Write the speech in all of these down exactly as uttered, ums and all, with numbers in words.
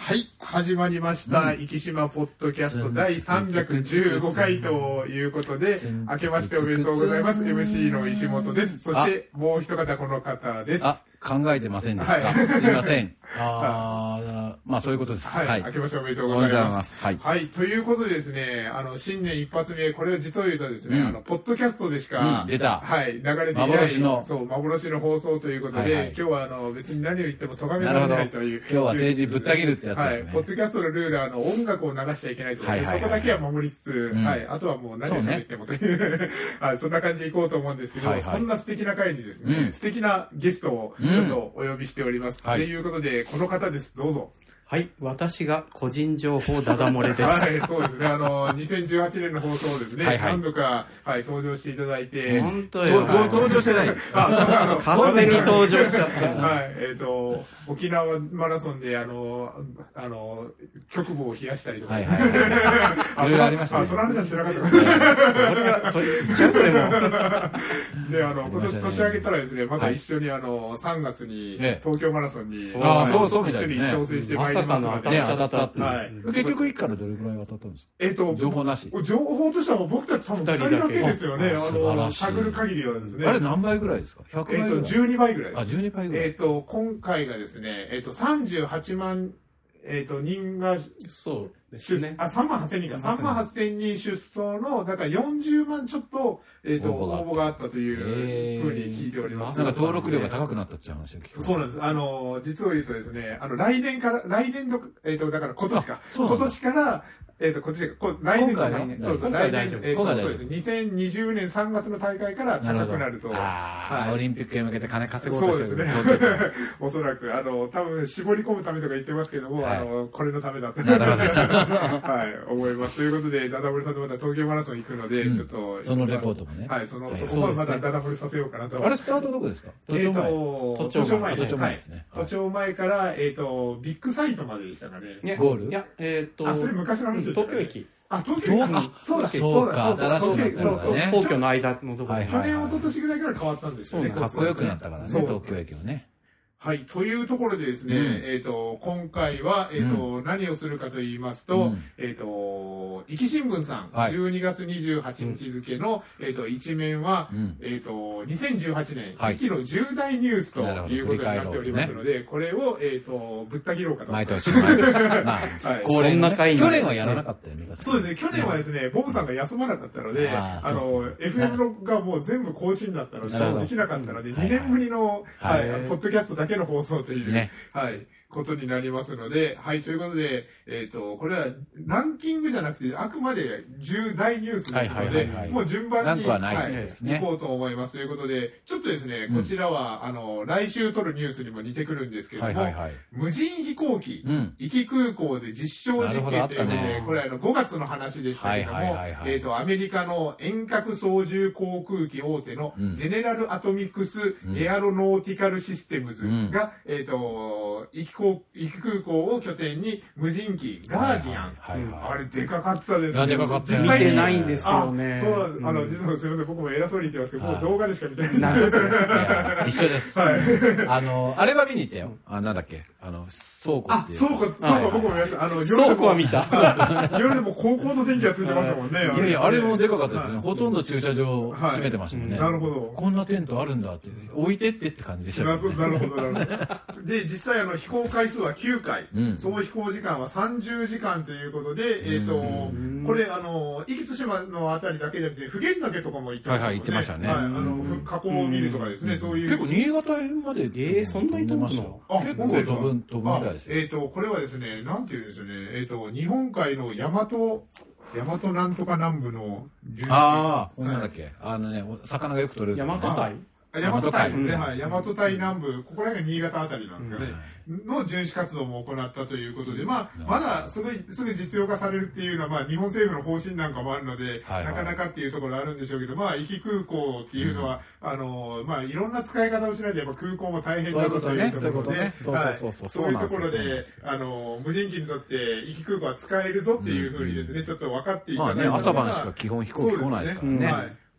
はい、始まりました、うん、生島ポッドキャストだいさんびゃくじゅうごかいということで、明けましておめでとうございます。エムシー の石本です。そしてもう一方この方です。 あ、考えてませんでした。はい、すいません。あまあそういうことです。 はい。はい、明けましておめでとうございます。 はい。 はい。ということでですね、あの、新年一発目、これを実を言うとですね、うん、あの、ポッドキャストでしか、 うん、出た。 はい、流れていない。 幻の。 そう、幻の放送ということで、はいはい、今日はあの、別に何を言っても咎められないという。 今日は政治ぶった切るってやつですね。 はい。ポッドキャストのルールは、あの、音楽を流しちゃいけないということで、そこだけは守りつつ、うん、はい。あとはもう何を喋ってもという、ね、はい。そんな感じでいこうと思うんですけど、はいはい、そんな素敵な回にですね、うん、素敵なゲストをちょっとお呼びしております。と、うん、いうことで、この方です。どうぞ。 はい、私が個人情報ダダ漏れです。 はい、そうですね。あの、にせんじゅうはちねんの放送ですね。はいはい、何度か、はい、登場していただいて。 本当よ。 登場してない。 あ、勝手に登場しちゃった。 はい、えっと、沖縄マラソンで、あの、あの、局部を冷やしたりとか。はいはいはい。いろいろありましたね。あ、その話は知らなかった。それが、それ、言っちゃうとでも。 で、あの、今年年明けたらですね、また一緒にあの、さんがつに、東京マラソンに、 あ、そうそうみたいですね。一緒に挑戦してまいります。 ね、当たったって。はい。結局一からどれくらい当たったんですか？ えっと、 情報なし。 情報としては僕たち多分二人だけですよね。あの、探る限りはですね。 あれ何倍ぐらいですか？ひゃくばいぐらい。 えっと、じゅうにばいぐらいです。 あ、じゅうにばいぐらい。 えっと、今回がですね、えっと、さんじゅうはちまん、えっと、人が、 そうですね。 あ、さんまんはっせんにんか。さんまんはっせんにん出走の、だからよんじゅうまんちょっと、えっと、応募があったというふうに聞いております。 なんか登録料が高くなったって話を聞く。 そうなんです。あの、実を言うとですね、あの、来年から、来年度、えっと、だから今年か。今年から、えっと、今年、こ来年度来年そうです。来年、えっと、そうです。にせんにじゅうねんさんがつの大会から高くなると。 ああ、オリンピックへ向けて金稼ごうとしてる。 そうですね。おそらく、あの、多分、絞り込むためとか言ってますけども、あの、これのためだって。はい、思います。ということで、ダダ漏れさんとまた東京マラソン行くので、ちょっと。 そのレポートもね。 はい、その、そこはまたダダ漏れさせようかなと。 あれ、スタートどこですか？ えっと、都庁前。 都庁前ですね。 都庁前から、えっと、ビッグサイトまででしたかね。 ゴール？ いや、えっと、 あ、それ昔の話です。 東京駅。 あ、東京駅。そうだ、 そうか、 そうそう皇居の間のところ。 去年、一昨年ぐらいから変わったんですよね。 かっこよくなったからね、東京駅はね。 はい。というところでですね、うん、えっ、ー、と、今回は、えっ、ー、と、うん、何をするかと言いますと、うん、えっ、ー、と、壱岐新聞さん、はい、じゅうにがつにじゅうはちにち付の、うん、えっ、と、一面は、うん、えっ、と、にせんじゅうはちねん、壱岐の重大ニュースということになっておりますので、ね、これを、えっ、と、ぶった切ろうかと。 毎年、毎年。まあ、 はい、こんな回去年はやらなかったよね。 そうですね、去年はですね、ボブさんが休まなかったので、あ, あの、エフエム がもう全部更新だったので、できなかったので、にねんぶりの、はい、はい、ポッドキャストだけの放送という、ね、はい、ことになりますので、はい、ということで、えっ、ー、と、これはランキングじゃなくて、あくまで重大ニュースですので、もう順番に、 はないですね、 はい、行こうと思います。ということで、ちょっとですね、こちらは、うん、あの、来週撮るニュースにも似てくるんですけれども、はいはいはい、無人飛行機、うん、壱岐空港で実証実験ということで、ね、これあの、ごがつの話でしたけども、はいはいはいはい、えっ、ー、と、アメリカの遠隔操縦航空機大手の、ジェネラルアトミックスエアロノーティカルシステムズが、うん、えっ、ー、と、壱岐壱岐空港を拠点に無人機ガーディアン、はいはいはいはい、あれでかかったですね。 でかかった。 実際に見てないんですよね。 そう、あの、実はすみません、僕も偉そうに言ってますけど、もう動画でしか見てないんですよ。 一緒です。はい。あの、あれは見に行ったよ。あ、なんだっけ。あの、倉庫っていう。 あ、倉庫、倉庫僕も見ました。あの、 倉庫は見た。 夜でも高校の電気がついてましたもんね。 いやいや、あれもでかかったですね。ほとんど駐車場閉めてましたもんね。 なるほど。 こんなテントあるんだって、置いてってって感じでしたね。 なるほど、なるほど。で、実際あの、飛行回数はきゅうかい。総飛行時間はさんじゅうじかんということで、えっと、これ、あの、壱岐対馬のあたりだけじゃなくて、普賢岳とかも行ってましたね。 はいはい、行ってましたね。 はい、あの、火口を見るとかですね、そういう。 結構新潟辺まで、 えー、そんなに飛ぶの？ 結構飛ぶ、飛ぶみたいです。 えっと、これはですね、なんていうんですよね、えっと、日本海の大和、大和なんとか南部の巡視。ああ、なんだっけ。あのね、魚がよく取れる。 大和隊大和隊ですね。はい。大和隊南部、ここら辺が新潟あたりなんですかね。の巡視活動も行ったということで、まあ、まだすぐ、すぐ実用化されるっていうのは、まあ、日本政府の方針なんかもあるので、なかなかっていうところあるんでしょうけど、まあ、壱岐空港っていうのは、あの、まあ、いろんな使い方をしないと、やっぱ空港も大変だというところで、そういうことね。そうそうそうそう。そういうところで、あの、無人機にとって壱岐空港は使えるぞっていうふうにですね、ちょっと分かっていただいて。 まあね、朝晩しか基本飛行機来ないですからね。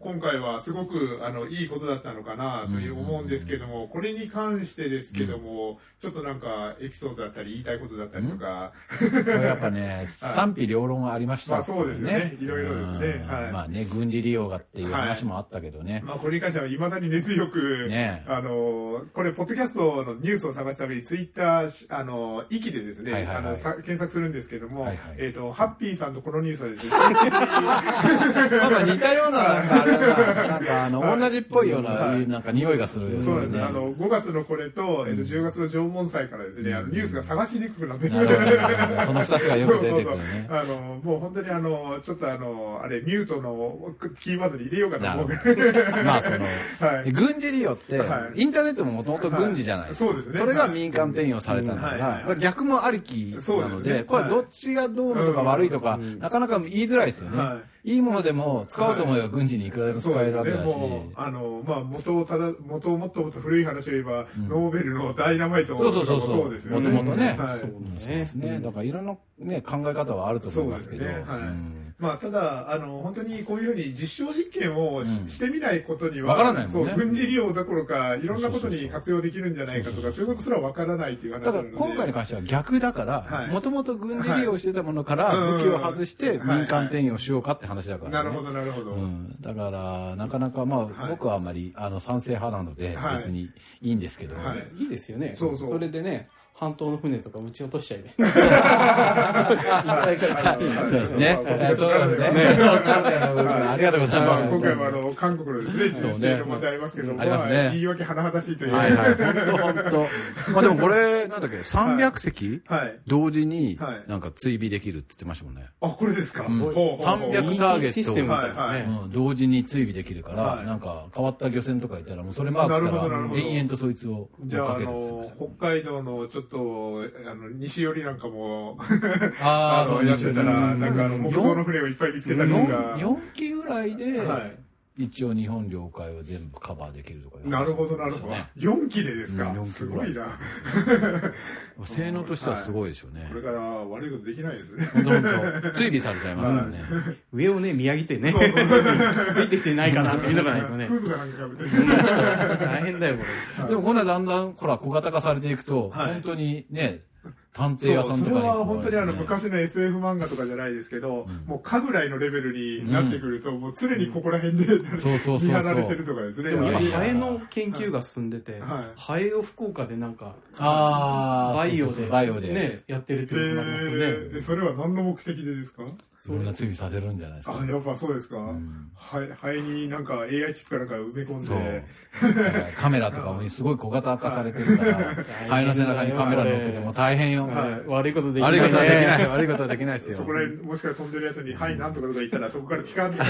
今回はすごくあのいいことだったのかなという思うんですけども、これに関してですけども、ちょっとなんかエピソードだったり言いたいことだったりとか、 やっぱね、賛否両論ありました、 まあそうですよね。いろいろですね。はい。 まあね、軍事利用がっていう話もあったけどね。 まあこれに関しては未だに根強く、ね、あの、これ、ポッドキャストのニュースを探すためにツイッター、あの、域でですね、あの、検索するんですけども、えっと、ハッピーさんとこのニュースはですね、 なんか似たような、なんかあれだな、なんかあの、同じっぽいような、なんか匂いがするですね。 そうですね。あの、ごがつのこれと、えっと、じゅうがつの縄文祭からですね、あの、ニュースが探しにくくなってる。 その二つがよく出てくるね。 あの、もう本当にあの、ちょっとあの、あれ、ミュートのキーワードに入れようかと思うぐらい。 まあ、その、軍事利用って、インターネットももともと軍事じゃないですか。そうですね。それが民間転用されたんだから、逆もありきなので、これどっちがどうのとか悪いとか、なかなか言いづらいですよね。いいものでも使おうと思えば軍事にいくらでも使えるわけだし。 あの、まあ、元をただ、元をもっともっと古い話を言えば、ノーベルのダイナマイトもそうですよね。 もともとね。そうですね。だからいろんなね、考え方はあると思いますけど。 まあ、ただ、あの、本当にこういうふうに実証実験をしてみないことには、 わからないもんね。 そう、軍事利用どころか、いろんなことに活用できるんじゃないかとか、そういうことすらわからないっていう話なので。 だから今回に関しては逆だから、もともと軍事利用してたものから武器を外して民間転用しようかって話だからね。 なるほど、なるほど。 だから、なかなか、まあ、僕はあまり、あの、賛成派なので、別にいいんですけど。 いいですよね。 そうそう。 それでね、半島の船とか撃ち落としちゃいね。 そうですね。そうですね。ありがとうございます。 今回もあの、韓国のですね、自治体の問題ありますけども、 ありますね。 言い訳甚だしいという。 はいはい。本当本当。まあでもこれ、なんだっけ、さんびゃくせき同時になんか追尾できるって言ってましたもんね。 あ、これですか。さんびゃくターゲットを同時に追尾できるから、なんか変わった漁船とかいたら、もうそれマークしたら、延々とそいつを追っかける。 北海道のちょっと、あの、西寄りなんかも、ああ、そうやってたら、なんかあの、木造の船をいっぱい見つけたりとか。 よんきぐらいで、一応日本領海を全部カバーできるとか。 なるほど、なるほど。よんきでですか。すごいな。 性能としてはすごいでしょうね。 これから悪いことできないですね。 本当本当。追尾されちゃいますからね。 上をね、見上げてね。ついてきてないかなって見とかないとね。 フードかなんかみたいな。 大変だよ、これ。でもこんなだんだん、ほら、小型化されていくと、本当にね、探偵屋さんとかに、 それは本当にあの昔の エスエフ 漫画とかじゃないですけど、うん、もうかぐらいのレベルになってくると、うん、もう常にここら辺で、うん、見張られてるとかですね。 でも今ハエの研究が進んでて、はい、ハエを福岡でなんかあバイオで、 そうそうバイオでねやってるっていうのがありますよね。えー、それは何の目的でですか？ そんな追尾させるんじゃないですか。 あ、やっぱそうですか。うん、ハエになんか エーアイ チップかなんか埋め込んで。 カメラとかもすごい小型化されてるから、ハエの背中にカメラ乗っけても大変よ。 悪いことできない。 悪いことはできない。悪いことはできないですよ。 そこら辺、もしか飛んでるやつに、はい、なんとかとか言ったら、そこからピカンと。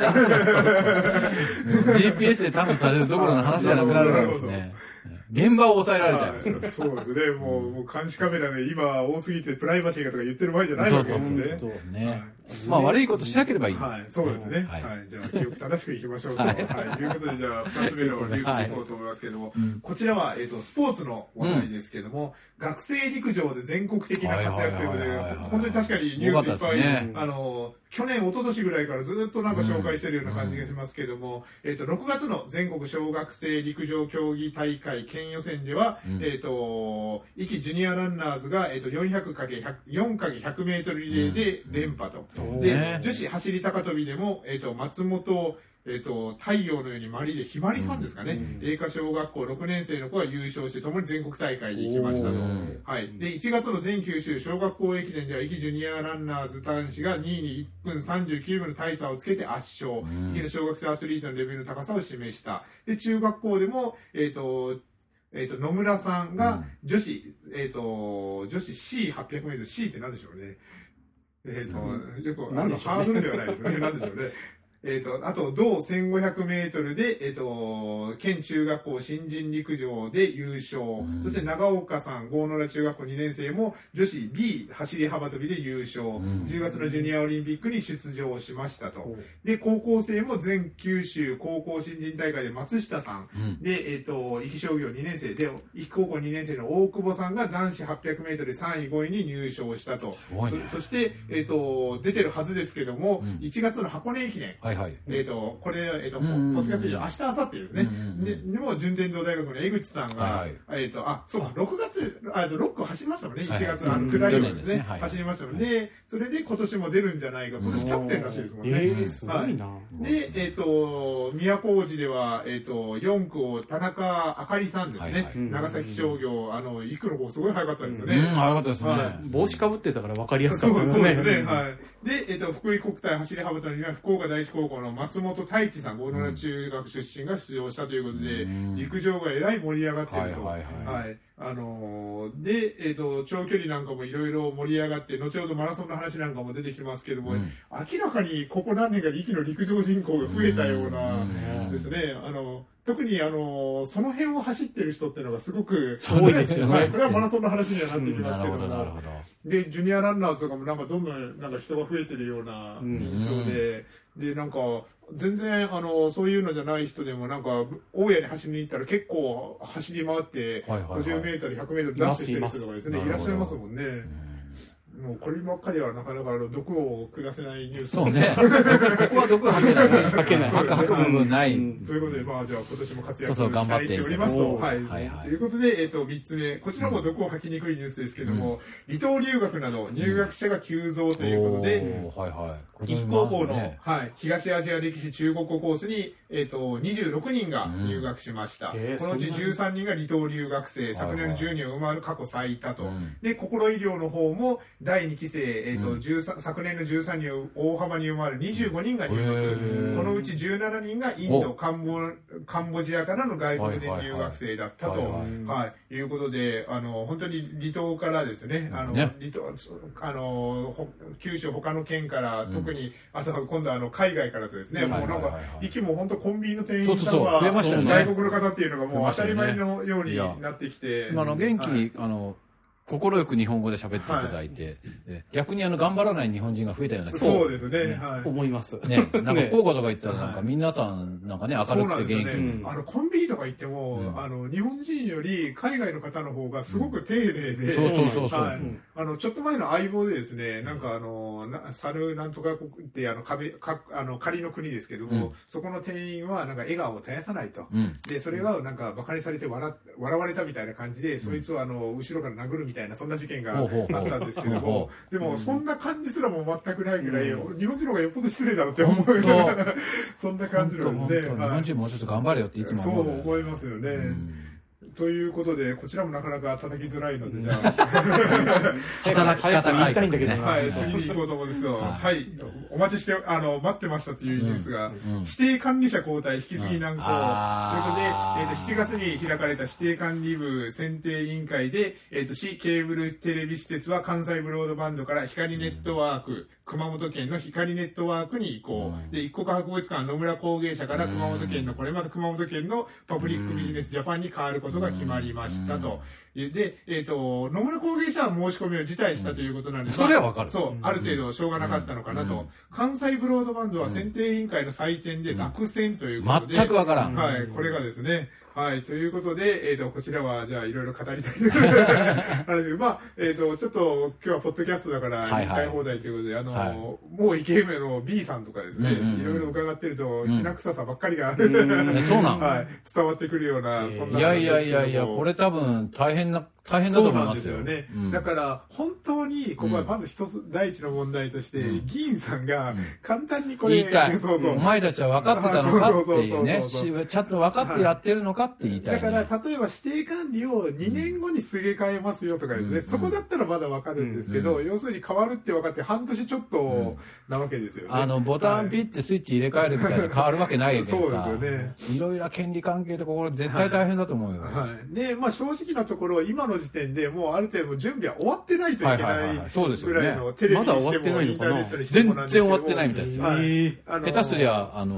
ジーピーエス で探査されるどころの話じゃなくなるからですね。現場を抑えられちゃう。 そうですね。もう、もう監視カメラで今多すぎてプライバシーがとか言ってる場合じゃないわけですね。そうそうね。まあ悪いことしなければいい。 はい、そうですね。はい。じゃあ、記憶正しくいきましょうと。はい。ということで、じゃあ、二つ目のニュースに行こうと思いますけれども、こちらは、えっと、スポーツの話題ですけれども、学生陸上で全国的な活躍ということで、本当に確かにニュースいっぱい、あの、去年、一昨年ぐらいからずっとなんか紹介してるような感じがしますけども、えっと、ろくがつの全国小学生陸上競技大会県予選では、えっと、壱岐ジュニアランナーズが、えっと、よんひゃくかけるひゃく、よんかけるひゃくメートルリレーで連覇と。で、女子走り高跳びでも、えっと、松本、えっと、太陽のようにまりで、ひまりさんですかね。栄華小学校ろくねん生の子が優勝して、ともに全国大会に行きましたと。はい。で、いちがつの全九州小学校駅伝では、壱岐ジュニアランナーズ男子がにいにいっぷんさんじゅうきゅうびょうの大差をつけて圧勝。壱岐の小学生アスリートのレベルの高さを示した。で、中学校でも、えっと、えっと、野村さんが女子、えっと、女子 シーはっぴゃくメートル、C って何でしょうね。えっと、よく、あの、ハードルではないですね。何でしょうね。えっと、あと、同せんごひゃくメートルで、えっと、県中学校新人陸上で優勝。うん、そして長岡さん、郷野良中学校にねん生も女子 B 走り幅跳びで優勝。うん、じゅうがつのジュニアオリンピックに出場しましたと。うん、で、高校生も全九州高校新人大会で松下さん。うん、で、えっと、壱岐商業にねん生で、壱岐高校にねん生の大久保さんが男子はっぴゃくメートルでさんいごいに入賞したと。 すごいね、 そ, そして、えっと、出てるはずですけども、うん、いちがつの箱根駅伝。 はいはい、えっと、これ、えっと、ポッドキャストで明日、明後日ですね。で、も、順天堂大学の江口さんが、えっと、あ、そうか、ろくがつ、あの、ろっこ走りましたもんね、いちがつ、あの、下りをですね、走りましたもんで、それで今年も出るんじゃないか、今年キャプテンらしいですもんね。 ええ、すごいな。 で、えっと、宮古路では、えっと、よんくを田中あかりさんですね、長崎商業、あの、行くの方すごい早かったですよね。 うん、早かったですね。 帽子かぶってたから分かりやすかったですね。 そうですね、はい。で、えっと、福井国体走り幅跳びには福岡第一高校の松本太一さん、大野中学出身が出場したということで、陸上がえらい盛り上がっていると。はい。あのー、で、えっと、長距離なんかもいろいろ盛り上がって、後ほどマラソンの話なんかも出てきますけども、うん、明らかにここ何年かで一気の陸上人口が増えたようなですね、あの、特にあの、その辺を走ってる人っていうのがすごく多いですよね。 はい、これはマラソンの話にはなってきますけども、うん、なるほど、なるほど。で、ジュニアランナーとかもなんかどんどんなんか人が増えてるような印象で、うん、で、なんか、全然、あの、そういうのじゃない人でも、なんか、大家に走りに行ったら結構走り回って、ごじゅうメートル、ひゃくメートルダッシュしてる人とかですね、いらっしゃいますもんね。もうこればっかりはなかなかあの毒を下せないニュース。 そうね。ここは毒吐けない。吐けない。吐く部分ない。 ということで、まあじゃあ今年も活躍そうそう頑張ってしておりますと。はい。ということで、えっと、三つ目。こちらも毒を吐きにくいニュースですけども、離島留学など入学者が急増ということで、 はいはい。 壱岐高校の、はい、東アジア歴史中国語コースに、えっと、にじゅうろくにんが入学しました。このうちじゅうさんにんが離島留学生、昨年のじゅうにんを上回る過去最多と。で、心医療の方もだいにき生、えっと、昨年のじゅうさんにんを大幅に上回るにじゅうごにんが入学。このうちじゅうななにんがインド、カンボ、カンボジアからの外国人留学生だったと。はい。いうことで、あの、本当に離島からですね、あの、離島、あの、九州他の県から、特に、あと今度あの、海外からとですね、もうなんか、息も本当コンビニの店員さんは、外国の方っていうのがもう当たり前のようになってきて。 あの、元気に、あの、心よく日本語で喋っていただいて、はい、逆にあの頑張らない日本人が増えたような気がそうですね、はい、 思います。 ね、なんか福岡とか行ったらなんか皆さんなんかね明るくて元気に、 ね、あのコンビニとか行っても、うん、あの日本人より海外の方の方がすごく丁寧で、うん、 そうそうそうそう、 はい、あのちょっと前の相棒でですね、なんかあの猿なんとか国ってあの壁かあの仮の国ですけども、うん、そこの店員はなんか笑顔を絶やさないと、うん、でそれがなんか馬鹿にされて笑笑われたみたいな感じで、うん、そいつをあの後ろから殴るみたいなそんな事件があったんですけども、でもそんな感じすらも全くないぐらい、うん、日本人の方がよっぽど失礼だろうって思うようなそんな感じのですね。 日本人もうちょっと頑張れよっていつも思う。 そう思いますよね。うんということで、こちらもなかなか叩きづらいので、じゃあ。 働き方が言いたいんだけどね。 はい、次に行こうと思うんですよ。はい。お待ちして、あの、待ってましたというニュースが、指定管理者交代引き継ぎ難航。ということで、えっと、しちがつに開かれた指定管理部選定委員会で、えっと、市ケーブルテレビ施設は関西ブロードバンドから光ネットワーク、熊本県の光ネットワークに移行。で、一国博物館野村工芸社から熊本県の、これまた熊本県のパブリックビジネスジャパンに変わることが決まりましたと。で、えっと、野村工芸社は申し込みを辞退したということなんですが、 それはわかる。 そう、ある程度しょうがなかったのかなと。関西ブロードバンドは選定委員会の採点で落選ということで。 全くわからん。 はい、これがですね、はい、ということで、えっと、こちらは、じゃあ、いろいろ語りたい話で、まあ、えっと、ちょっと、今日はポッドキャストだから、一回放題ということで、あの、もう池上の B さんとかですね、いろいろ伺ってると、きな臭さばっかりが、 そうなんはい、伝わってくるような、そんな。 いやいやいやいや、これ多分、大変な、大変だと思いますよ。 そうなんですよね。だから、本当に、ここはまず一つ、第一の問題として、議員さんが、簡単にこれ、 言いたい。お前たちは分かってたのかっていうね、ちゃんと分かってやってるのかって言いたい。 だから、例えば指定管理をにねんごにすげ替えますよとかですね、そこだったらまだ分かるんですけど、要するに変わるって分かって半年ちょっとなわけですよね。 あの、ボタンピッてスイッチ入れ替えるみたいに変わるわけないけどさ。 そうですよね。 いろいろ権利関係とか、これ絶対大変だと思うよ。 はい。で、まあ正直なところ、今の時点でもうある程度準備は終わってないといけないぐらいのテレビにしてもインターネットにしても全然終わってないみたいですよ。 はい。 下手すりゃ、あの、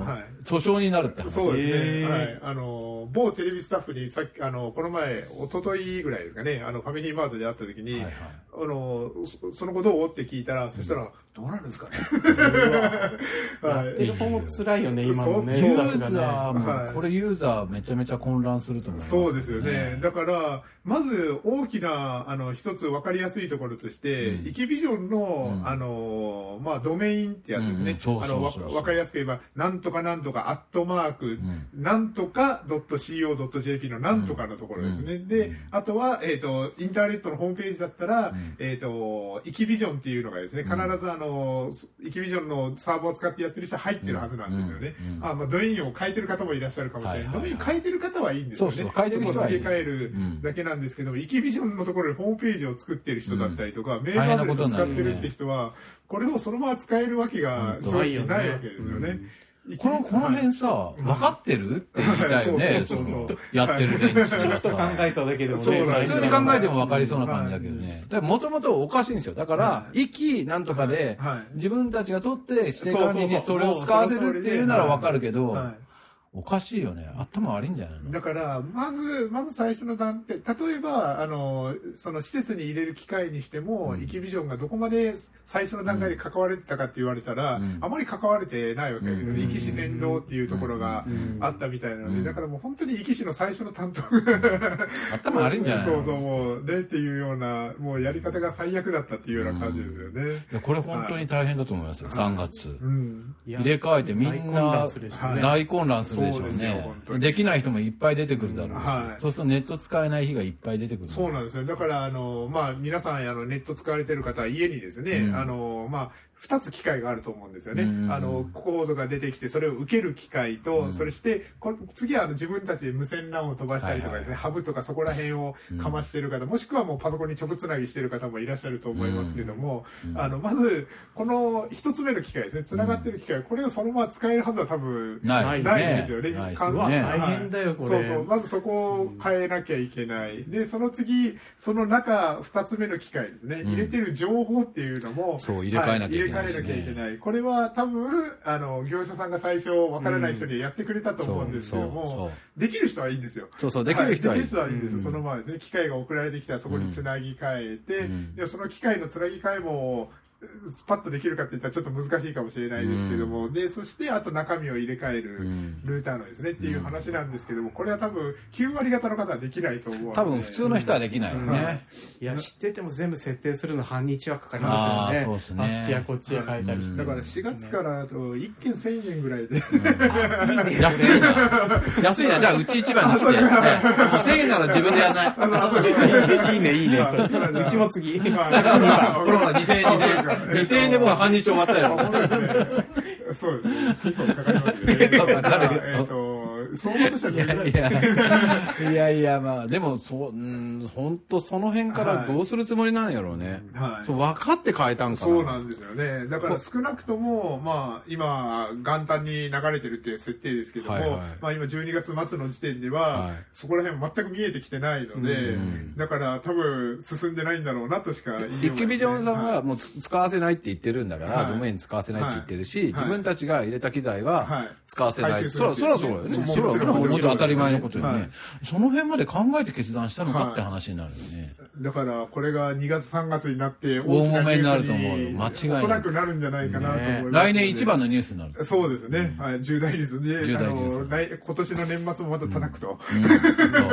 訴訟になるって話。 そうですね。はい。あの、某テレビスタッフにさっき、あの、この前、一昨日ぐらいですかね、あの、ファミリーマートで会った時に、はいはい、あの、その後どうって聞いたら、うん、そしたら、どうなるんですかね。 やってる方も辛いよね、今のね。 ユーザーも、はい、これユーザーめちゃめちゃ混乱すると思います、ね。 そうですよね。だから、まず大きな、あの、一つ分かりやすいところとして、うん、イキビジョンの、うん、あの、まあ、ドメインってやつですね。あの、分かりやすく言えば、なんとかなんとか、アットマーク、うん、なんとか .co.jp のなんとかのところですね。うん、で、あとは、えっ、ー、と、インターネットのホームページだったら、うん、えっ、ー、と、イキビジョンっていうのがですね、必ずあの、のイキビジョンのサーバーを使ってやってる人は入ってるはずなんですよね。うんうん、あまあドメインを変えてる方もいらっしゃるかもしれない。はいはいはい、ドメイン変えてる方はいいんですよね。そうそう変えてる人はいいです。そこを付け替えるだけなんですけども、イキビジョンのところでホームページを作ってる人だったりとか、うん、メールアドレスを使ってるって人は、これをそのまま使えるわけが正直ないわけですよね。 この、この辺さ、分かってるって言いたいよね。そうそうそう。やってる連中がさ。 ちょっと考えただけでもね。 そう、普通に考えても分かりそうな感じだけどね。もともとおかしいんですよ。だから、息なんとかで、自分たちが取って指定管理にそれを使わせるっていうなら分かるけど、おかしいよね。頭悪いんじゃないの？ だから、まず、まず最初の段って、例えば、あの、その施設に入れる機械にしても、うん、イキビジョンがどこまで最初の段階で関われてたかって言われたら、うん、あまり関われてないわけですよね。壱岐市先導っていうところがあったみたいなので、うん、だからもう本当に壱岐市の最初の担当が頭悪いんじゃないの？ そうそう、もう、でっていうような、もうやり方が最悪だったっていうような感じですよね。うん、いやこれ本当に大変だと思いますよ、さんがつ。うん、入れ替えてみんな大混乱するでしょうね。できない人もいっぱい出てくるだろうし、はい、そうするとネット使えない日がいっぱい出てくる。 そうなんですよ。だからあのまあ皆さんあのネット使われてる方は家にですね、うん、あのまあ二つ機械があると思うんですよね。うんうん、あの、コードが出てきて、それを受ける機械と、うん、それして、こ次はあの自分たちで無線 ラン を飛ばしたりとかですね、はいはい、ハブとかそこら辺をかましてる方、うん、もしくはもうパソコンに直つなぎしてる方もいらっしゃると思いますけども、うん、あの、まず、この一つ目の機械ですね、つながってる機械、これをそのまま使えるはずは多分ないんですよね。 ないですね。大変だよ、これ。 そうそう。まずそこを変えなきゃいけない。で、その次、その中二つ目の機械ですね、入れてる情報っていうのも、 そう、入れ替えなきゃいけない、 はい。入れ替えなきゃいけない。これは多分、あの、業者さんが最初わからない人にやってくれたと思うんですけども、うん、そうそうそうできる人はいいんですよ。 そうそう、できる人はいい。 はい、できる人はいいんですよ。うん、そのままですね。機械が送られてきたらそこにつなぎ替えて、うん、でその機械のつなぎ替えも、スパッとできるかって言ったらちょっと難しいかもしれないですけども、うん、で、そしてあと中身を入れ替えるルーターのですね、うん、っていう話なんですけども、これは多分きゅう割方の方はできないと思うので。 多分普通の人はできないよね。うんはい、 いや、知ってても全部設定するの半日はかかりますよね。あ、そうですね。あっちやこっちや変えたりして。 だからしがつからだといっけんせんえんぐらいで。うん、いいね。安いな。安いな。じゃあうち一番に来て。もうせんえんなら自分でやらない。いいね、いいね。うちも次。にばん。 これもにせんえん、にせんえんでもう半日終わったよ。 そうですね。結構かかりますよね。結構かかる。えっと、相場としてはどれぐらいですか？ いやいや、まあ、でも、そう、うん、本当その辺からどうするつもりなんやろうね。はい。分かって変えたんかな。 そうなんですよね。だから少なくとも、まあ、今、元旦に流れてるっていう設定ですけども、はいはい、まあ今じゅうにがつ末の時点では、はい、そこら辺全く見えてきてないので、うん、だから多分進んでないんだろうなとしか言いようがない。 イキビジョンさんはもう使わせないって言ってるんだから、はい、ドメイン使わせないって言ってるし、はい、自分たちが入れた機材は使わせない。はい、そらそらそうよね。そらそらもちろん当たり前のことよね、はい。その辺まで考えて決断したのかって話になるよね。 はい、だからこれがにがつさんがつになって大揉めになると思うよ。間違いない。 おそらくなるんじゃないかなと思います、ね。 来年一番のニュースになる。 そうですね。はい、重大ニュースで、重大ニュース。今年の年末もまた叩くと。 うんうん、そう。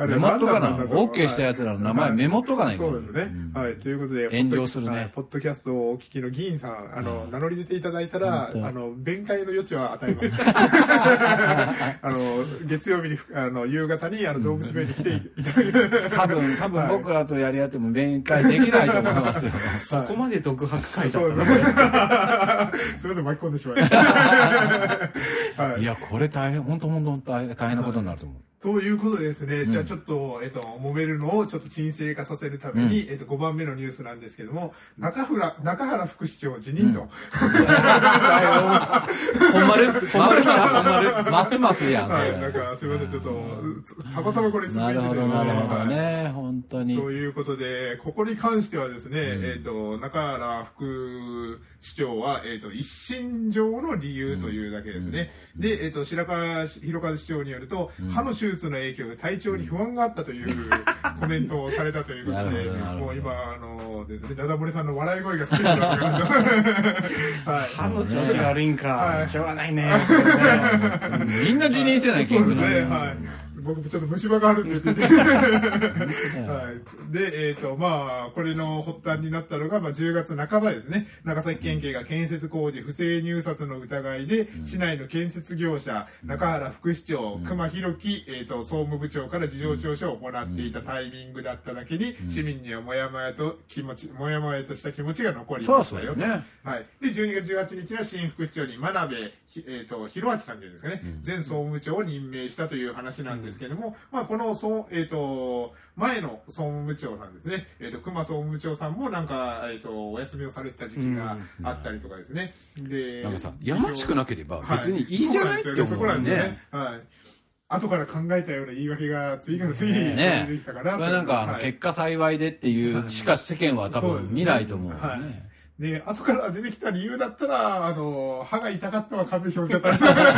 メモっとかな。OK したやつらの名前メモっとかないと。そうですね。はい。ということで、 炎上するね。 ポッドキャストをお聞きの議員さん、あの、名乗り出ていただいたら、あの、弁解の余地は与えます。あの、月曜日に、あの、夕方に、あの、動物病院に来ていただける。 多分、多分僕らとやり合っても弁解できないと思いますよ。 そこまで独白書いたのすみません、巻き込んでしまいました。 いや、これ大変、本当本当大変なことになると思う。 ということでですね、うん、じゃあちょっと、えっと、揉めるのをちょっと沈静化させるために、うん、えっと、ごばんめのニュースなんですけども、中原、中原副市長辞任と。うん、 ほんまるほんまるほんまるますますやん。 はい、なんか、すみません、ちょっと、たまたまこれ続いてて、 なるほど、なるほどね、本当に。 ということで、ここに関してはですね、うん、えっと、中原副市長は、えっと、一身上の理由というだけですね。うん、で、えっと、白川、広川市長によると、うん、歯の手術の影響で体調に不安があったというコメントをされたということで、もう今、あのですね、ダダ漏れさんの笑い声が好きなわけなんですはい。歯の調子が悪いんか。はい、しょうがないね。 みんな辞任してないけどね。はい。僕ちょっと虫歯があるんでって言って。はい。で、えっと、まあ、これの発端になったのが、まあ、じゅうがつなかばですね。長崎県警が建設工事不正入札の疑いで、市内の建設業者、中原副市長、熊弘樹、えっと、総務部長から事情聴取を行っていたタイミングだっただけに、市民にはもやもやと気持ち、もやもやとした気持ちが残りましたよ。 そうね。 はい。で、じゅうにがつじゅうはちにちの新副市長に真鍋、えっと、弘明さんというんですかね、前総務部長を任命したという話なんですけれども、まあ、この、そう、えっと、前の総務部長さんですね、えっと、熊総務部長さんもなんか、えっと、お休みをされた時期があったりとかですね。で、 なんかさ、やましくなければ別にいいじゃないって思うね。そこなんですよね。 はい。後から考えたような言い訳が次から次に出てきたから。 それなんか、あの、結果幸いでっていうしか世間は多分見ないと思う。はい。 で、後から出てきた理由だったら、あの、歯が痛かったは勘弁してほしかった。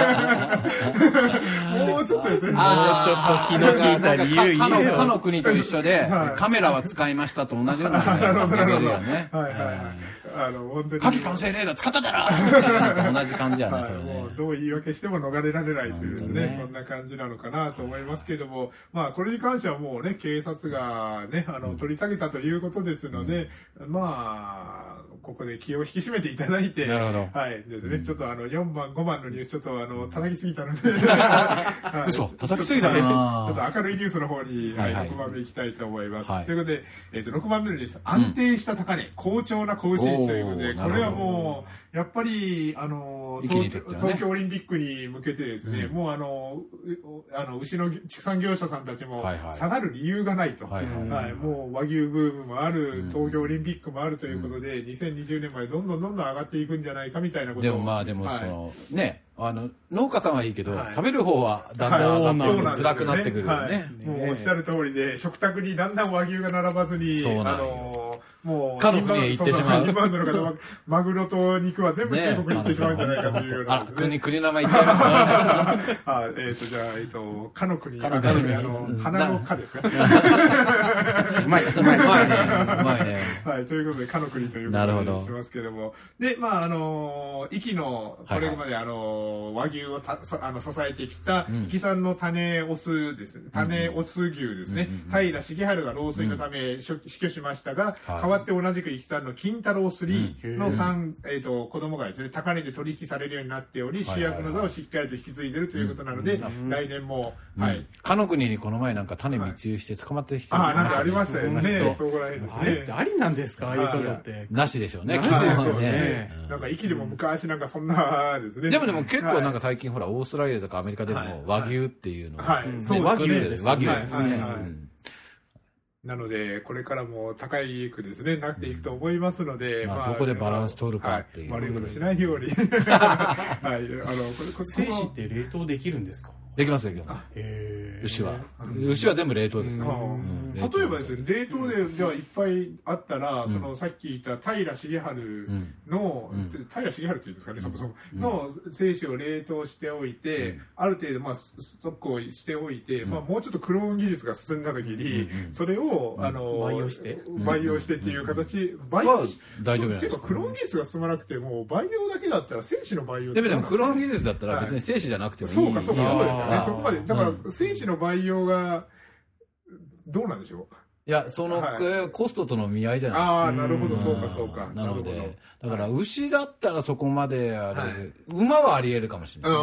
もうちょっとですね。 あちょっと気の利いた理由言えよ。かの国と一緒で、カメラは使いましたと同じようなレベルやね。 はいはいはい。あの、本当に。 火器完成レーダー使っただろ同じ感じやね、それね。 もう、どう言い訳しても逃れられないというね、そんな感じなのかなと思いますけども、まあ、これに関してはもうね、警察がね、あの、取り下げたということですので、まあ、ここで気を引き締めていただいて、 なるほど。 はいですね。ちょっとあの、よんばん、ごばんのニュース、ちょっとあの、叩きすぎたので、 嘘叩きすぎたなちょっと明るいニュースの方に、はい、ろくばんめいきたいと思います。ということで、えっと、ろくばんめのニュース、安定した高値、好調な子牛率ということで、これはもう、やっぱり、あの、東京オリンピックに向けてですね、もうあの、あの、牛の畜産業者さんたちも、下がる理由がないと。はい。もう和牛ブームもある、東京オリンピックもあるということで、にせんにじゅうねんまでどんどんどんどん上がっていくんじゃないかみたいなことを。 でもまあでもその、ね、あの、農家さんはいいけど、食べる方はだんだん上がって辛くなってくるよね。 もうおっしゃる通りで、食卓にだんだん和牛が並ばずに、あの、もう、 かの国へ行ってしまう。 インバウンドの方は、マグロと肉は全部中国に行ってしまうんじゃないかというような。 あ、国、国名前言っちゃいましたね。 あ、えっと、じゃあ、えっと、かの国、かの国、あの、花のかですか。うまい、うまい、うまいね。うまいね。 はい、ということで、かの国ということにしますけども。で、まあ、あの、壱岐の、これまであの、和牛をた、あの、支えてきた、壱岐産の種オスですね。種オス牛ですね。平重治が老衰のため死去しましたが、代わって同じく壱岐産の金太郎スリーのさん、えっと、子供がですね、高値で取引されるようになっており、主役の座をしっかりと引き継いでるということなので、来年も、はい。 かの国にこの前なんか種密輸して捕まってきてああ、なんかありましたよね。そこら辺ですね。 あれってありなんですかああいうことって。 なしでしょうね。 なしですよね。なんか、壱岐でも昔なんかそんなですね。 でもでも結構なんか最近ほら、オーストラリアとかアメリカでも和牛っていうのを、 はい。 そう和牛です。和牛ですね。 なので、これからも高いくですね、なっていくと思いますので、 まあ、どこでバランス取るかっていう。 悪いことしないように。はい。あの、これ、 精子って冷凍できるんですかできます、できます。牛は。牛は全部冷凍ですね。 例えばですね、冷凍で、じゃあいっぱいあったら、その、さっき言った平重治の、平重治っていうんですかね、そもそも、の精子を冷凍しておいて、ある程度、まあ、ストックをしておいて、まあ、もうちょっとクローン技術が進んだ時に、それを、あの、 培養して、 培養してっていう形、培養し、 大丈夫っていうか、クローン技術が進まなくても、培養だけだったら精子の培養でもでも、クローン技術だったら別に精子じゃなくてもいい。 そうか、そうか、そうですよね。そこまで。だから、精子の培養が、どうなんでしょういや、その、コストとの見合いじゃないですか。 ああ、なるほど、そうか、そうか。 なので、だから、牛だったらそこまで、あれ、馬はあり得るかもしれない。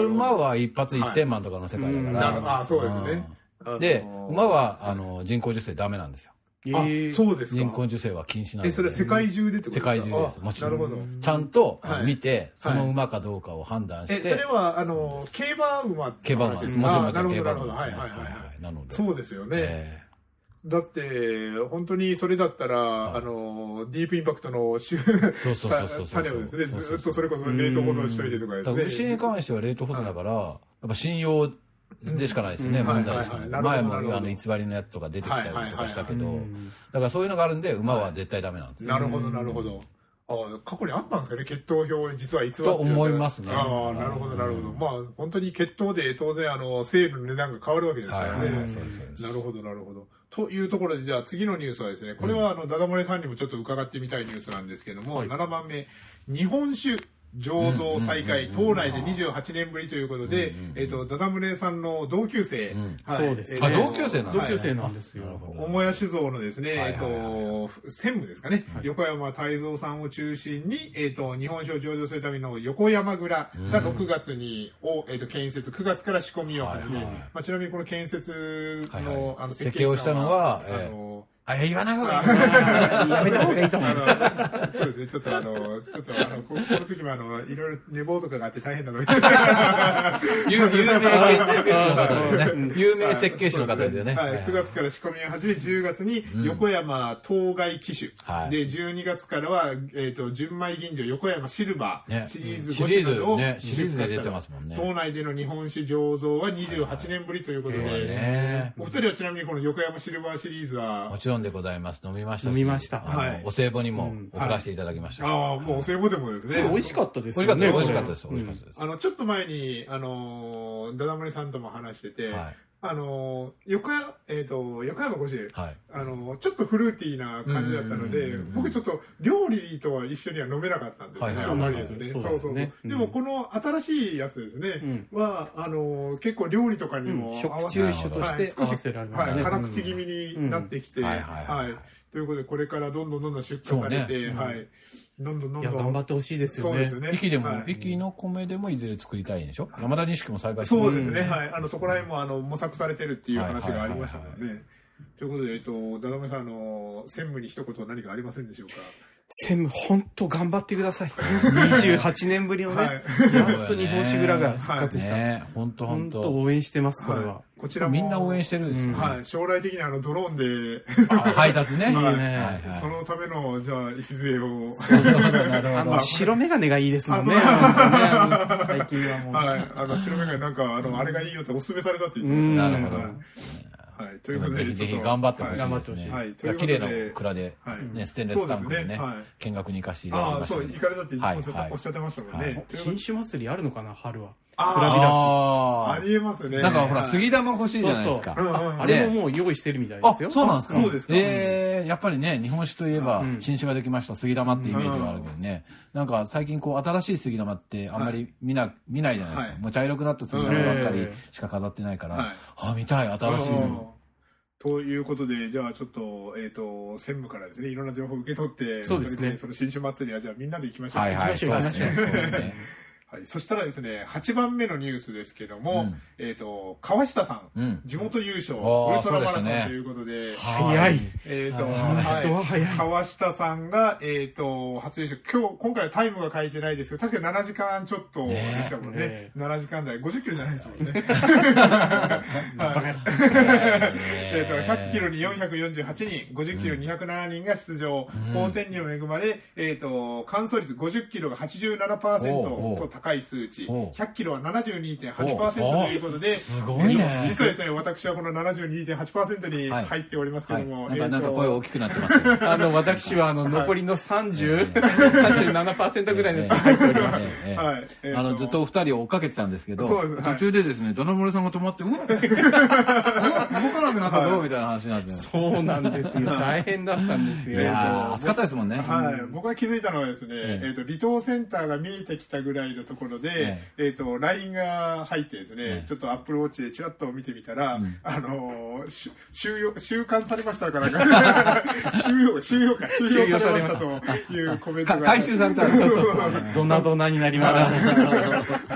馬は一発一千万とかの世界だから。 ああ、そうですね。 で、馬は、あの、人工授精ダメなんですよ。 あ、そうですか。 人工授精は禁止なので。 え、それは世界中でってことですか？ 世界中です。もちろん。 なるほど。 ちゃんと見て、その馬かどうかを判断して。 え、それは、あの、競馬馬競馬馬です。もちろんもちろん競馬馬。 はいはいはいなので。 そうですよね。だって、本当にそれだったら、あの、ディープインパクトの種をですね、ずっとそれこそ冷凍保存しといてとかですね。 牛に関しては冷凍保存だから、やっぱ信用でしかないですよね、問題しかない。前もあの偽りのやつとか出てきたりとかしたけど、だからそういうのがあるんで、馬は絶対ダメなんです。 なるほど、なるほど。ああ、過去にあったんですかね、血統表、実は偽ってと思いますね。 ああ、なるほど、なるほど。まあ、本当に血統で当然、あの、セールの値段が変わるわけですからね。なるほど、なるほど。というところで、じゃあ次のニュースはですね、これはあの、ダダ漏れさんにもちょっと伺ってみたいニュースなんですけども、ななばんめ、日本酒醸造再開、島内でにじゅうはちねんぶりということで、えっと、ダダ漏れさんの同級生。 そうです。 あ、同級生なんです同級生なんですよ。 母屋酒造のですね、えっと、専務ですかね、横山泰造さんを中心に、えっと、日本酒を醸造するための横山蔵がろくがつに、を、えっと、建設、くがつから仕込みを始め、まあ、ちなみにこの建設の、あの、 設計をしたのは、 あの、 あ、言わない方がいい。やめた方がいいと思う。 そうですね、ちょっとあの、ちょっとあの、この時もあの、いろいろ寝坊とかがあって大変なので。 有名建築士の方ですね。有名設計士の方ですよね。 はい、くがつから仕込みを始め、じゅうがつに横山当該機種。で、じゅうにがつからは、えっと、純米吟醸横山シルバーシリーズごしゅをシリーズで出てますもんね。 島内での日本酒醸造はにじゅうはちねんぶりということで、お二人はちなみにこの横山シルバーシリーズは、 もちろんでございます。飲みましたし。 飲みました。 はい。お歳暮にも送らせていただきました。 ああ、もうお歳暮でもですね。 美味しかったですね。美味しかった、美味しかったです。美味しかったです。 あの、ちょっと前に、あの、ダダ漏れさんとも話してて、あの、横山、えっと、横山ごしゅ、あの、ちょっとフルーティーな感じだったので、僕ちょっと料理とは一緒には飲めなかったんですね。 同じくね。 そうそうそう。でもこの新しいやつですね、は、あの、結構料理とかにも食中酒として少し辛口気味になってきて、はい。ということで、これからどんどんどんどん出荷されて、はい。どんどんどんどん。 いや、頑張ってほしいですよね。 そうですね。 駅でも、駅の米でもいずれ作りたいんでしょ？山田錦も栽培してる。そうですね。はい。あの、そこら辺も、あの、模索されてるっていう話がありましたので。ということで、えっと、ダダ漏れさん、あの、専務に一言何かありませんでしょうか？ 専務、本当頑張ってください。にじゅうはちねんぶりのね、やっと日本酒蔵が復活した。 本当本当。 応援してます、これは。 こちらもみんな応援してるんですよ。 はい。将来的にあのドローンで配達ね。 そのための、じゃあ、礎を。 あの、白メガネがいいですもんね。最近はもう。 はい。あの、白メガネなんか、あの、あれがいいよってお勧めされたって言ってました。 なるほど。 はい。ということで、 ぜひぜひ頑張ってほしいですね。 はい。 綺麗な蔵で、ね、ステンレスタンクでね、見学に行かせていただきました。 ああ、そう、行かれたっておっしゃってましたもんね。 新酒祭りあるのかな、春は。 ああ、ありえますね。 なんかほら、杉玉欲しいじゃないですか。 あれももう用意してるみたいですよ。 そうなんですか？ そうですか。 ええ、やっぱりね、日本酒といえば、新酒ができました、杉玉ってイメージがあるけどね。なんか最近こう、新しい杉玉ってあんまり見な、見ないじゃないですか。もう茶色くなった杉玉ばっかりしか飾ってないから、あ、見たい、新しいの。 ということで、じゃあちょっと、えっと、専務からですね、いろんな情報を受け取って、 そうですね。 その新酒祭りは、じゃあみんなで行きましょう。 はいはい、行きましょう。そうですね。 はい。そしたらですね、はちばんめのニュースですけども、うん、えっと、川下さん、うん、地元優勝、ウルトラマラソンということで、 で早い。 えっと、はい、川下さんが、えっと、初優勝、今日、今回はタイムが書いてないですけど、確かにななじかんちょっとでしたもんね。ねななじかん台、ごじゅっキロじゃないですもんね。えっと、ひゃっキロによんひゃくよんじゅうはちにん、ごじゅっキロにひゃくななにんが出場、好天にも恵まれ、えっと、完走率ごじゅっキロが はちじゅうななパーセント と高い数値、ひゃっキロは ななじゅうにてんはちパーセント ということで、 すごいね。 実はですね、私はこの ななじゅうにてんはちパーセント に入っておりますけども、 なんか声大きくなってますよ。 あの、私はあの、残りのさんじゅう、さんじゅうななパーセント ぐらいのやつ入っております。 はい。あの、ずっとお二人を追っかけてたんですけど、途中でですね、ダダ漏れさんが止まって、うわ動かなくなったぞみたいな話になって。 そうなんですよ。大変だったんですよ。 いや暑かったですもんね。 はい。僕が気づいたのはですね、えっと、離島センターが見えてきたぐらいのところで、えっと、ライン が入ってですね、ちょっとアップルウォッチでチラッと見てみたら、あの、収容、収監されましたから、収容、収容か、収容されましたというコメントが。 回収された。そうそうそう。 ドナドナになりました。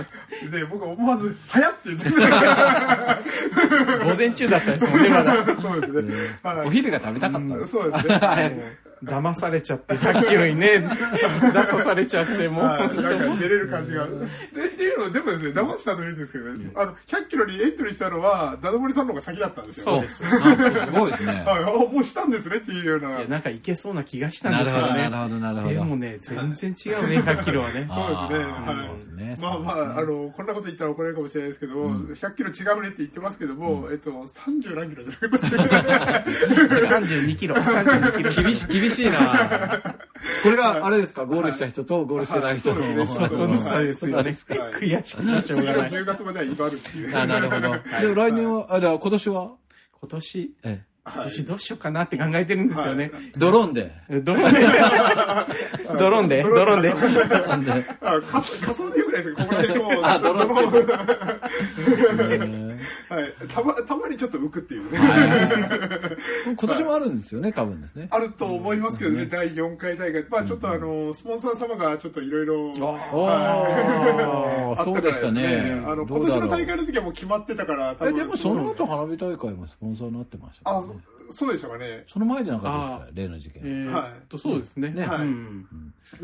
で、僕は思わず、早って言ってた。 午前中だったんですもんね、まだ。 そうですね。 お昼が食べたかったんです。 そうですね。 騙されちゃって、ひゃっキロにね、出さされちゃって、もう。なんか出れる感じが。で、っていうのは、でもですね、騙したと言うんですけどね、あの、ひゃっキロにエントリーしたのは、ダダモリさんの方が先だったんですよ。 そうです。 すごいですね。 はい、もうしたんですねっていうような。 いや、なんかいけそうな気がしたんですよね。 なるほど、なるほど。 でもね、全然違うね、ひゃっキロはね。 そうですね。 そうですね。 まあまあ、あの、こんなこと言ったら怒られるかもしれないですけども、ひゃっキロ違うねって言ってますけども、えっと、さんじゅう何キロじゃなくて。 さんじゅうにキロ。さんじゅうにキロ。 厳し、厳しいなこれが、あれですか、ゴールした人とゴールしてない人の。 そこの差ですよね。悔しくてしょうがない。 次のじゅうがつまでは威張るっていう。 あ、なるほど。でも来年は、あ、じゃあ今年は今年、ええ。今年どうしようかなって考えてるんですよね。 ドローンで。 ドローンで。ドローンで。ドローンで。 仮想でよくないですか、ここら辺こう。 あ、ドローンはい。たま、たまにちょっと浮くっていうね。 今年もあるんですよね、多分ですね。 あると思いますけどね、だいよんかい大会。まあちょっとあの、スポンサー様がちょっといろいろ。 ああ、そうでしたね。 あの、今年の大会の時はもう決まってたから、 え、でもその後花火大会もスポンサーになってましたあ、そうでしたかね。 その前じゃなかったですか、例の事件。 はい。 そうですね。 はい。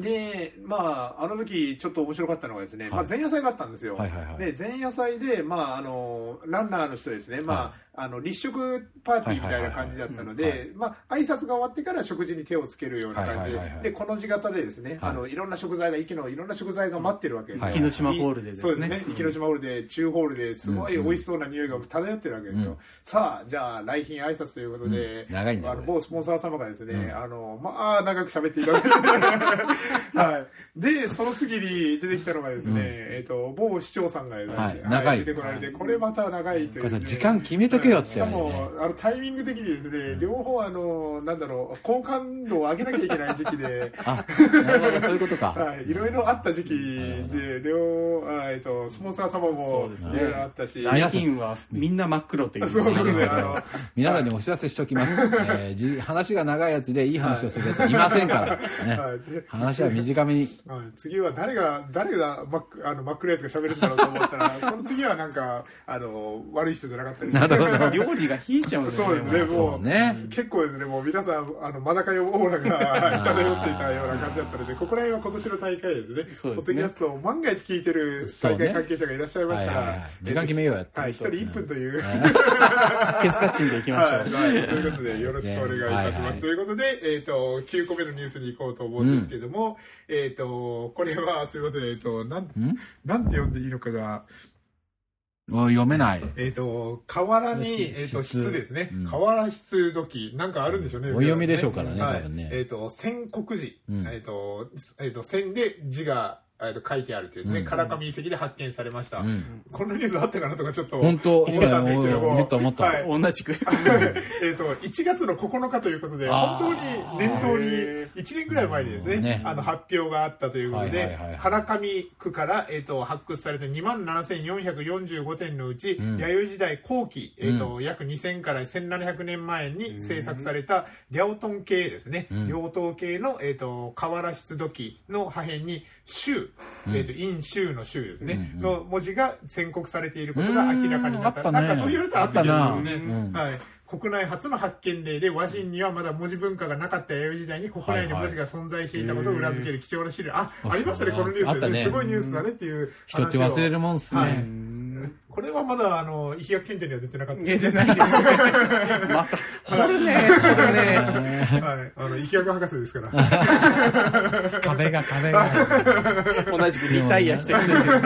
で、まあ、あの時ちょっと面白かったのがですね、まあ前夜祭があったんですよ。で、前夜祭で、まあ、あの、ランナーの人ですね、まあ、あの、立食パーティーみたいな感じだったので、まあ、挨拶が終わってから食事に手をつけるような感じで、で、この字型でですね、あの、いろんな食材が、息のいろんな食材が待ってるわけですよ。 木の島ホールでですね。 そうですね。木の島ホールで、中ホールですごい美味しそうな匂いが漂ってるわけですよ。さあ、じゃあ、来賓挨拶ということで、 長いんだ。 あの、某スポンサー様がですね、あの、まあ、長く喋っていただいて、はい。で、その次に出てきたのがですね、えっと、某市長さんが長い。 出てこられて、これまた長いという。 時間決めとけよって。 しかも、あの、タイミング的にですね、両方あの、なんだろう、好感度を上げなきゃいけない時期で、 あ、なるほど、そういうことか。 はい、いろいろあった時期で、両、えっと、スポンサー様もいろいろあったし、 来賓はみんな真っ黒という。 そうですね、あの、 皆さんにお知らせしておきます。えー、話が長いやつでいい話をするやついませんから。ね、話は短めに。 次は誰が、誰が真っあの真っ黒いやつが喋るんだろうと思ったら、その次はなんか、あの、悪い人じゃなかったです。 なるほど。 料理が冷えちゃうんですね。 そうですね、もう、 ね、 結構ですね、もう皆さん、あの、マダカヨオーラが漂っていたような感じだったので、ここら辺は今年の大会ですね。そうですね。ポッドキャストを万が一聞いてる大会関係者がいらっしゃいましたら、 時間決めようやって。 はい、一人いっぷんという。 ケツカッチンでいきましょう。 はい、ということで、よろしくお願いいたします。ということで、えっと、きゅうこめのニュースに行こうと思うんですけども、えっと、これは、すいません、えっと、なん、なんて読んでいいのかが、 読めない。 えっと、河原に、えっと、質ですね。河原質土器。なんかあるんでしょうね。 お読みでしょうからね、多分ね。 えっと、線刻字。えっと、えっと、線で字が、えっと、書いてあるというですね、唐上遺跡で発見されました。このニュースあったかなとかちょっと思ったんですけども。 思った思った。 同じく。 えっと、いちがつのここのかということで、本当に念頭にいちねんぐらい前にですね、あの、発表があったということで、唐上区から、えっと、発掘された にまんななせんよんひゃくよんじゅうごてんのうち、弥生時代後期、えっと、約にせんからせんななひゃくねんまえに制作された、両東系ですね、両東系の、えっと、瓦質土器の破片に、州、えっと、陰州の州ですね、の文字が宣告されていることが明らかになった。なんかそう言われたらあったけどね。はい。国内初の発見例で和人にはまだ文字文化がなかった弥生時代に国内に文字が存在していたことを裏付ける貴重な資料。あ、ありましたね、このニュース。すごいニュースだねっていう。 人って忘れるもんっすね。 これはまだ、あの、医学検定には出てなかった出てないですね。また、掘るね、掘るね。 はい。あの、医学博士ですから。 壁が壁が。 同じくリタイアしてるんですから。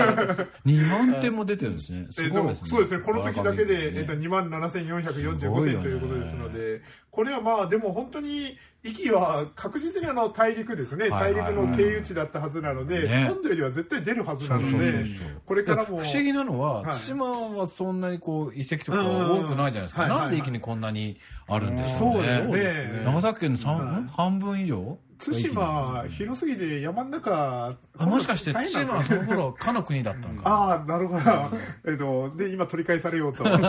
にまんてんも出てるんですね。すごいですね。 そうですね。この時だけで、えっと、にまんななせんよんひゃくよんじゅうごてんということですので、これはまあ、でも本当に、壱岐は確実にあの大陸ですね。大陸の経由地だったはずなので、本土よりは絶対出るはずなので、これからも。 不思議なのは、対馬はそんなにこう遺跡とか多くないじゃないですか。なんで壱岐にこんなにあるんですかね。 そうですね。 長崎県の半分以上対馬広すぎて山の中あもしかして対馬はその頃かの国だったのかああなるほどえっとで今取り返されようと、はい、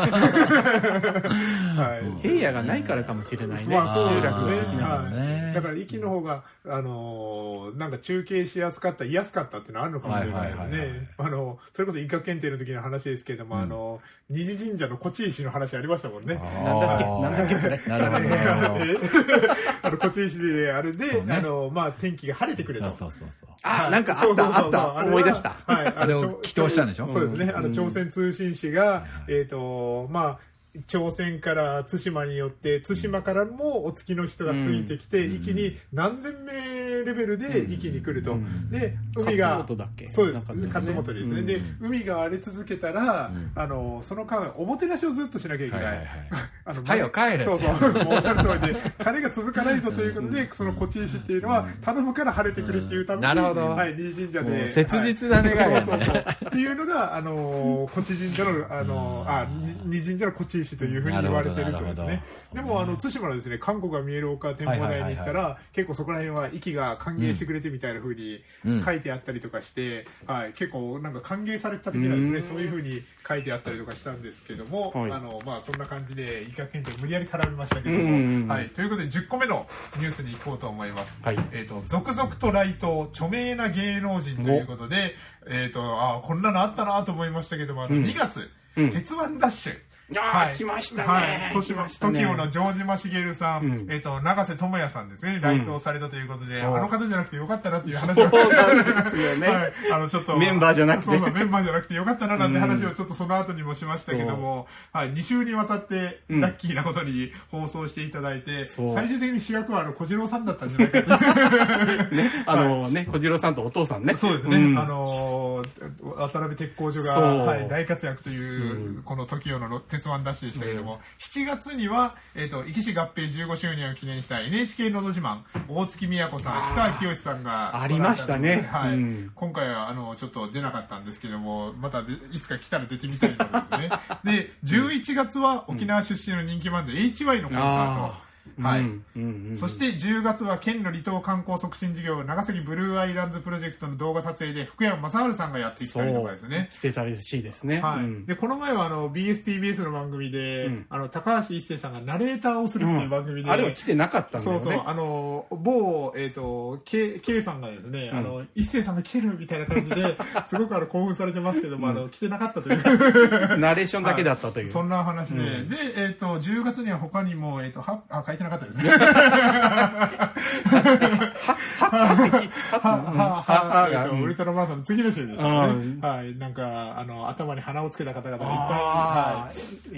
平野がないからかもしれないね、 まあ、そう集落ね、 ね、 はい、だから壱岐の方があのー、なんか中継しやすかった居やすかったっていうのはあるのかもしれないですね。あのそれこそ一角検定の時の話ですけれども、うん、あの虹神社の小石の話ありましたもんね。 なんだっけなんだっけそれなるほどあの小石であれで、ね、あのまあ天気が晴れてくれと。 そうそうそうあ、はい、なんかあったあった思い出した。 はい、 あれを祈祷したんでしょ。 そうですね。あの朝鮮通信使が、うん、えっ、ー、とまあ。朝鮮から対馬によって対馬からもお付きの人がついてきて、うん、一気に何千名レベルで一気に来ると、うん、で海が勝本だっけそうです、ね、勝本ですね、うん、で海が荒れ続けたら、うん、あのその間おもてなしをずっとしなきゃいけない、はいはいはい、 あのはいよ帰れそうそうもうおっしゃる通りで金が続かないぞということで、うん、そのこち石っていうのは頼むから晴れてくれっていうために、 なるほど、 はい、虹神社で切実な願いが、ね、 そうそうそうっていうのがあのこち神社のあのあ虹神社のこち石というふうに言われてるとですね。でもあの対馬のですね韓国が見える丘展望台に行ったら、はいはいはいはい、結構そこら辺は壱岐が歓迎してくれてみたいな風に書いてあったりとかして、うん、はい、結構なんか歓迎された的なですね、そういう風に書いてあったりとかしたんですけども、はい、あのまあそんな感じで医学検定無理やり絡みましたけども、はい、ということでじゅっこめのニュースに行こうと思います。はい、えっ、ー、と続々と来島著名な芸能人ということで、えっ、ー、とあこんなのあったなと思いましたけども、あのにがつ、うん、鉄腕ダッシュ。 ああ、はい、来ましたね。はい。 トキオの城島茂さん、うん、えっ、ー、と、長瀬智也さんですね、来島されたということで、うん、あの方じゃなくてよかったなっていう話を。 そうなんですよね。はい。 あの、ちょっと。 メンバーじゃなくて。 そうそう、メンバーじゃなくてよかったななんて話をちょっとその後にもしましたけども、はい。に週にわたってラッキーなことに放送していただいて、うん、最終的に主役はあの、小次郎さんだったんじゃないかっていう。 ね。あのね、はい、小次郎さんとお父さんね。 そうですね。うん、あの、渡辺鉄工所が、はい、大活躍という、うん、このトキオの鉄腕ダッシュでしたけど、しちがつには、えっ、ー、と、壱岐市合併じゅうごしゅうねんを記念した エヌエイチケー のど自慢、大月みや子さん、氷川きよしさんが。 ありましたね。 はい、うん。今回は、あの、ちょっと出なかったんですけども、またいつか来たら出てみたいとですね。で、じゅういちがつは沖縄出身の人気バンド エイチワイ のコンサート。はい、うんうんうん、そしてじゅうがつは県の離島観光促進事業長崎ブルーアイランズプロジェクトの動画撮影で福山雅治さんがやってきたりとかですね。 来てたらしいですね。 はい、うん、でこの前はあの ビーエスティービーエス の番組で、うん、あの高橋一生さんがナレーターをするっていう番組で、 うん、あれは来てなかったんだよね。 そうそう、あの某えっ、ー、と K, K さんがですね、うん、あの一生さんが来てるみたいな感じですごくあの興奮されてますけども、うん、あの来てなかったというナレーションだけだったという、はい、 そんな話で、うん、でえっ、ー、とじゅうがつには他にもえっ、ー、とはあ書いてなかったですね。ははははウルトラマンさんの次の週でしたね。はい、なんかあの頭に花をつけた方々がいっぱい。はい、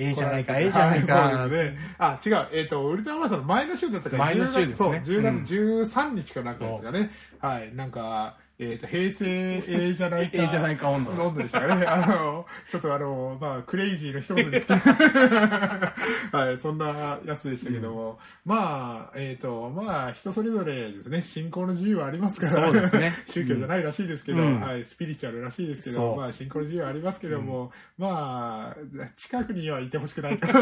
ええじゃないか、ええじゃないか。 そうですね。あ、違う、えっとウルトラマンさんの前の週だったから。 前の週ですね。 そう、じゅうがつじゅうさんにちかなんかですかね。はい、なんか。えっと、平成ええじゃないか。 ええじゃないか温度。 温度でしたかね。あの、ちょっとあの、まあ、クレイジーの一言ですけど。はい、そんなやつでしたけども。うん、まあ、えっ、ー、と、まあ、人それぞれですね、信仰の自由はありますから。 そうですね。 宗教じゃないらしいですけど、うん、はい、スピリチュアルらしいですけど、まあ、信仰の自由はありますけども、うん、まあ、近くにはいてほしくないから。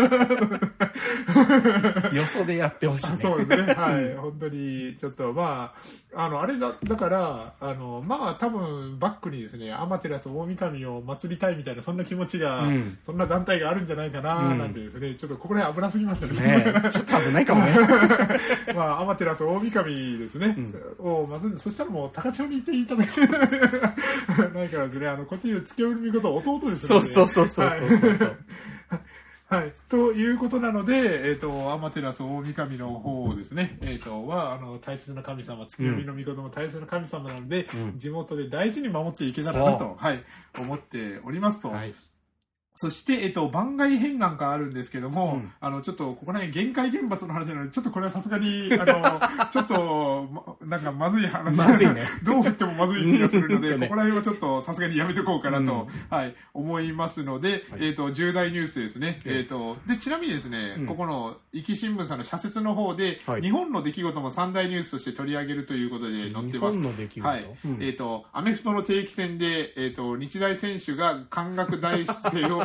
よそでやってほしい、ね。 そうですね。はい、本当に、ちょっと、まあ、あの、あれだ、だから、あの、まあ多分バックにですねアマテラス大神を祀りたいみたいなそんな気持ちが、うん、そんな団体があるんじゃないかななんてですね、うん、ちょっとここら辺危なすぎますね。 ねちょっと危ないかもね。 まあアマテラス大神ですね、うん、をまずそしたらもう高千穂にいていただけないからですね、あのこっちに月読みこと弟ですね。そうそうそうそうそうそう。 はい。ということなので、えっ、ー、と、アマテラス大神の方ですね、えっ、ー、と、は、あの、大切な神様、月読みの御事も大切な神様なので、うん、地元で大事に守っていけたらなと、はい、思っておりますと。はい、そして、えっと、番外編なんかあるんですけども、うん、あの、ちょっと、ここら辺、限界原発の話なので、ちょっとこれはさすがに、あの、ちょっと、ま、なんか、まずい話。 まずいね。 どう振ってもまずい気がするので、ここら辺はちょっと、さすがにやめとこうかなと、うん、はい、思いますので、はい、えっと、重大ニュースですね。えっと、で、ちなみにですね、うん、ここの、壱岐新聞さんの社説の方で、はい、日本の出来事も三大ニュースとして取り上げるということで載ってます。 日本の出来事はい。うん、えっと、アメフトの定期戦で、えっと、日大選手が関学大生を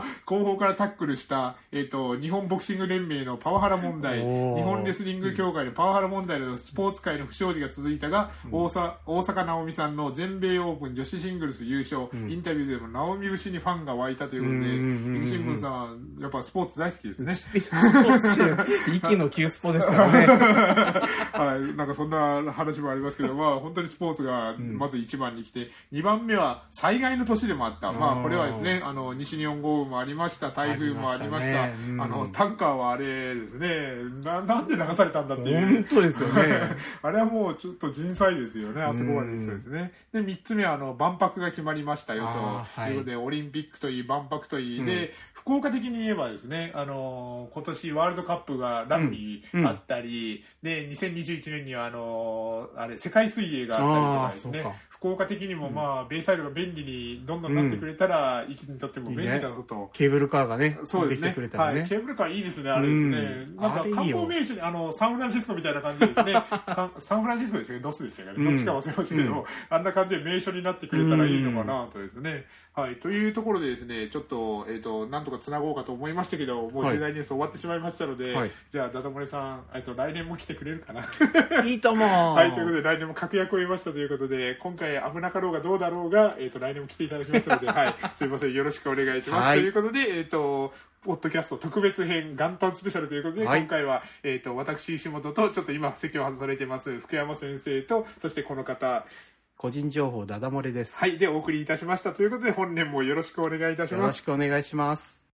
後方からタックルした、えっと、日本ボクシング連盟のパワハラ問題、日本レスリング協会のパワハラ問題のスポーツ界の不祥事が続いたが、うん、大, さ大坂なおみさんの全米オープン女子シングルス優勝、うん、インタビューでもなおみ節にファンが湧いたということで、日新聞さん、やっぱスポーツ大好きですね。スポーツ、息の急スポですからね。 はい、なんかそんな話もありますけど、まあ本当にスポーツがまずいちばんに来て、うん、にばんめは災害の年でもあった。まあこれはですね、あの西日本豪雨もありました、台風もありました。あ, したねうん、あのタンカーはあれですね、な、なんで流されたんだっていう。 本当ですよね。 あれはもうちょっと人災ですよね、あそこまでの人ですね。で、みっつめはあの万博が決まりましたよということで、はい、オリンピックといい万博といい、うん、で、福岡的に言えばですね、あの今年ワールドカップがラグビーあったり、うんうん、でにせんにじゅういちねんにはあのあれ世界水泳があったりとかですね、福岡的にもまあ、うん、ベイサイドが便利にどんどんなってくれたら、息、うん、にとっても便利だぞと、いいね、 ケーブルカーがね、 そうですね、できてくれたらね、はい、ケーブルカーいいですね、あれですね、うん、なんか観光名所にあのサンフランシスコみたいな感じですね。サンフランシスコですね、ロスですよね、うん、どっちか忘れましたけども、うん、あんな感じで名所になってくれたらいいのかなとですね、うん、はい、というところでですね、ちょっとえっ、ー、となんとかつなごうかと思いましたけど、もう時代ニュース終わってしまいましたので、はい、じゃあダダ漏れさん、えっと来年も来てくれるかな。 いいと思う。 はい、ということで来年も確約を得ましたということで、今回危なかろうがどうだろうが、えっ、ー、と来年も来ていただきますので、はい、すいません、よろしくお願いします。はい、ということで、えっ、ー、とポッドキャスト特別編元旦スペシャルということで、はい、今回は、えっ、ー、と私石本とちょっと今席を外されてます福山先生と、そしてこの方、 個人情報ダダ漏れです。 はい、でお送りいたしましたということで、本年もよろしくお願いいたします。 よろしくお願いします。